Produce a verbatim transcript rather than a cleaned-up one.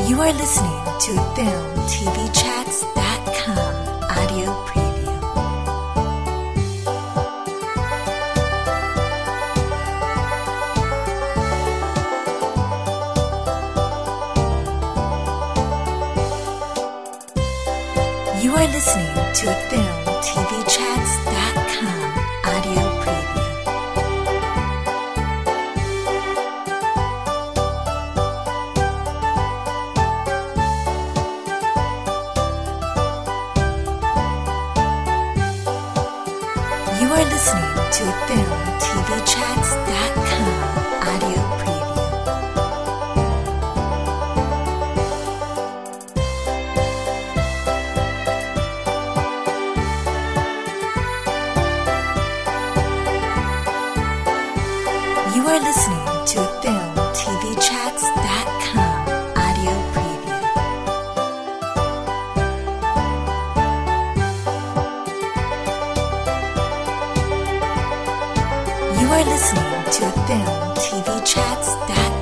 You are listening to film t v chats dot com audio preview. You are listening to film t v chats dot com audio preview. You are listening to film t v chats dot com audio preview. You are listening to film t v chats dot com audio preview. You are listening to film t v chats dot com